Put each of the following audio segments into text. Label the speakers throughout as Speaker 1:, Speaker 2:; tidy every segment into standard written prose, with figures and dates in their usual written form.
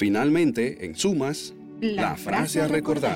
Speaker 1: Finalmente, en sumas, la frase a recordar.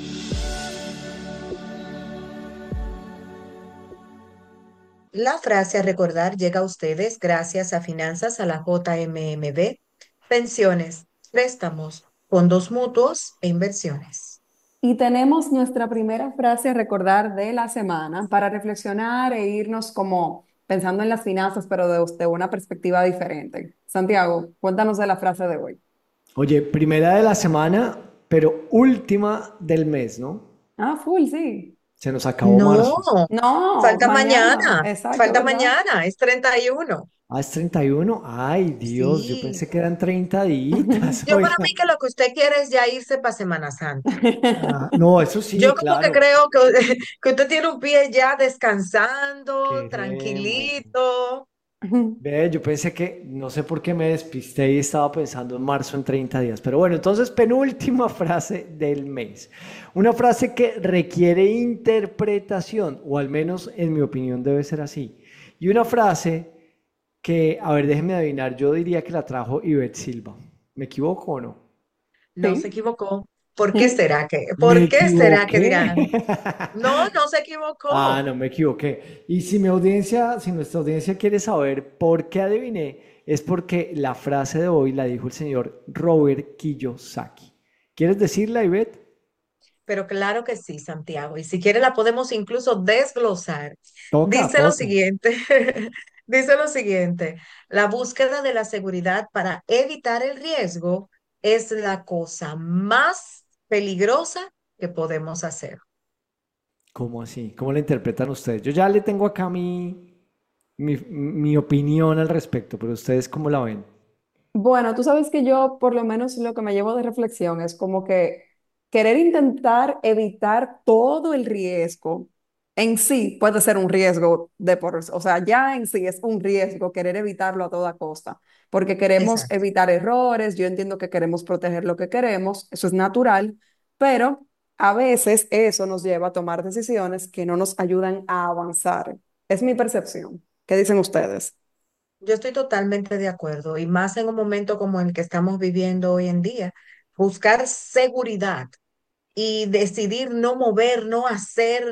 Speaker 2: La frase a recordar llega a ustedes gracias a Finanzas a la JMMB, pensiones, préstamos, fondos mutuos e inversiones.
Speaker 3: Y tenemos nuestra primera frase a recordar de la semana para reflexionar e irnos como pensando en las finanzas, pero desde una perspectiva diferente. Santiago, cuéntanos de la frase de hoy.
Speaker 4: Oye, primera de la semana, pero última del mes, ¿no?
Speaker 3: Ah, full, sí.
Speaker 4: Se nos acabó
Speaker 2: No,
Speaker 4: marzo.
Speaker 3: No,
Speaker 2: falta
Speaker 3: mañana.
Speaker 2: mañana,
Speaker 3: Exacto,
Speaker 2: falta
Speaker 3: ¿verdad?
Speaker 2: mañana, es 31.
Speaker 4: Ah, es 31. Ay, Dios, yo
Speaker 2: Sí,
Speaker 4: pensé que eran 30 días,
Speaker 2: yo para
Speaker 4: oiga.
Speaker 2: mí que lo que usted quiere es ya irse para Semana Santa.
Speaker 4: Ah, no, eso
Speaker 2: Yo
Speaker 4: sí,
Speaker 2: como que
Speaker 4: claro.
Speaker 2: creo que, que usted tiene un pie ya descansando,
Speaker 4: Queremos.
Speaker 2: tranquilito.
Speaker 4: Ve, yo pensé que, no sé por qué me despisté y estaba pensando en marzo en 30 días. Pero bueno, entonces, penúltima frase del mes. Una frase que requiere interpretación, o al menos en mi opinión debe ser así. Y una frase que, a ver, déjenme adivinar, yo diría que la trajo Ivette Silva. ¿Me equivoco o no?
Speaker 2: No se
Speaker 3: Sí.
Speaker 2: equivocó. ¿Por qué será que?
Speaker 4: ¿Me
Speaker 2: ¿Por qué será que
Speaker 4: equivoqué?
Speaker 2: dirán? No, no se
Speaker 4: Ah,
Speaker 2: equivocó.
Speaker 4: no me equivoqué. Y si mi audiencia, si nuestra audiencia quiere saber por qué adiviné, es porque la frase de hoy la dijo el señor Robert Kiyosaki. ¿Quieres decirla, Ivette?
Speaker 2: Pero claro que sí, Santiago. Y si quiere la podemos incluso desglosar.
Speaker 4: Toca,
Speaker 2: Dice lo
Speaker 4: toca.
Speaker 2: siguiente, dice lo siguiente, la búsqueda de la seguridad para evitar el riesgo es la cosa más peligrosa que podemos hacer.
Speaker 4: ¿Cómo así? ¿Cómo la interpretan ustedes? Yo ya le tengo acá mi opinión al respecto, pero ustedes ¿cómo la ven?
Speaker 3: Bueno, tú sabes que yo por lo menos lo que me llevo de reflexión es como que querer intentar evitar todo el riesgo en sí puede ser un riesgo o sea, ya en sí es un riesgo querer evitarlo a toda costa, porque queremos
Speaker 2: Exacto.
Speaker 3: evitar errores, yo entiendo que queremos proteger lo que queremos, eso es natural, pero a veces eso nos lleva a tomar decisiones que no nos ayudan a avanzar. Es mi percepción. ¿Qué dicen ustedes?
Speaker 2: Yo estoy totalmente de acuerdo y más en un momento como el que estamos viviendo hoy en día, buscar seguridad y decidir no mover, no hacer,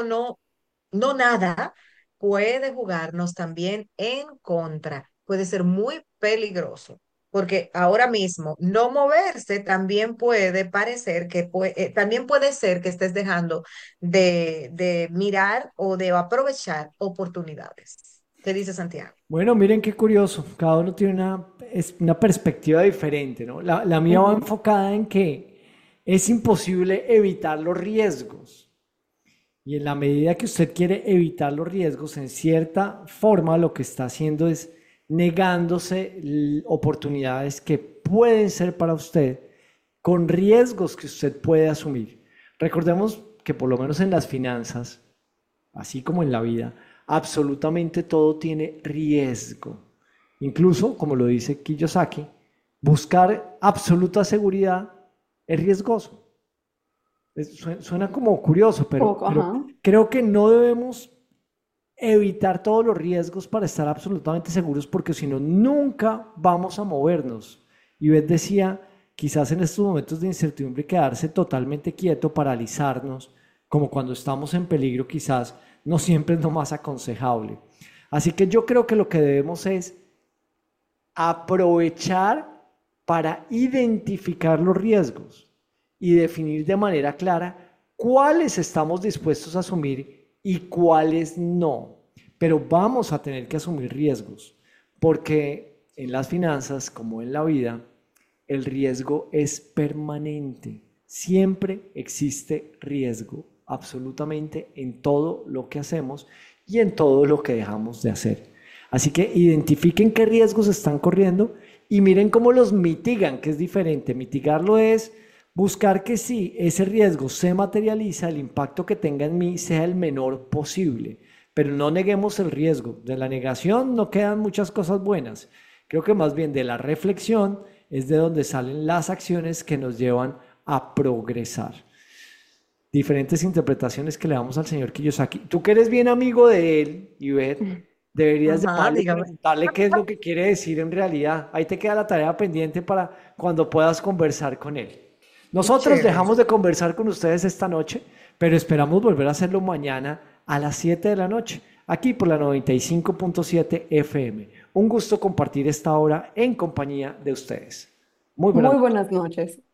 Speaker 2: no nada, puede jugarnos también en contra. Puede ser muy peligroso, porque ahora mismo no moverse también puede parecer que también puede ser que estés dejando de mirar o de aprovechar oportunidades. ¿Qué dice Santiago?
Speaker 4: Bueno, miren qué curioso. Cada uno tiene una perspectiva diferente, ¿no? La mía va
Speaker 3: Ujú.
Speaker 4: enfocada en que es imposible evitar los riesgos. Y en la medida que usted quiere evitar los riesgos, en cierta forma lo que está haciendo es negándose oportunidades que pueden ser para usted con riesgos que usted puede asumir. Recordemos que por lo menos en las finanzas, así como en la vida, absolutamente todo tiene riesgo. Incluso, como lo dice Kiyosaki, buscar absoluta seguridad es riesgoso. Suena como curioso,
Speaker 3: Poco,
Speaker 4: pero
Speaker 3: ajá.
Speaker 4: creo que no debemos evitar todos los riesgos para estar absolutamente seguros, porque si no, nunca vamos a movernos. Y Beth decía, quizás en estos momentos de incertidumbre, quedarse totalmente quieto, paralizarnos, como cuando estamos en peligro, quizás no siempre es lo más aconsejable. Así que yo creo que lo que debemos es aprovechar para identificar los riesgos y definir de manera clara cuáles estamos dispuestos a asumir y cuáles no. Pero vamos a tener que asumir riesgos, porque en las finanzas, como en la vida, el riesgo es permanente. Siempre existe riesgo, absolutamente en todo lo que hacemos y en todo lo que dejamos de hacer. Así que identifiquen qué riesgos están corriendo y miren cómo los mitigan, que es diferente. Mitigarlo es buscar que si ese riesgo se materializa, el impacto que tenga en mí sea el menor posible. Pero no neguemos el riesgo. De la negación no quedan muchas cosas buenas. Creo que más bien de la reflexión es de donde salen las acciones que nos llevan a progresar. Diferentes interpretaciones que le damos al señor Kiyosaki. Tú que eres bien amigo de él, Ivette, Deberías
Speaker 2: Ajá,
Speaker 4: llamarle y
Speaker 2: dígame.
Speaker 4: preguntarle qué es lo que quiere decir en realidad. Ahí te queda la tarea pendiente para cuando puedas conversar con él.
Speaker 2: Qué
Speaker 4: Nosotros
Speaker 2: chévere.
Speaker 4: dejamos de conversar con ustedes esta noche, pero esperamos volver a hacerlo mañana a las 7 de la noche, aquí por la 95.7 FM. Un gusto compartir esta hora en compañía de ustedes. Muy buenas
Speaker 3: Muy
Speaker 4: noches.
Speaker 3: buenas noches.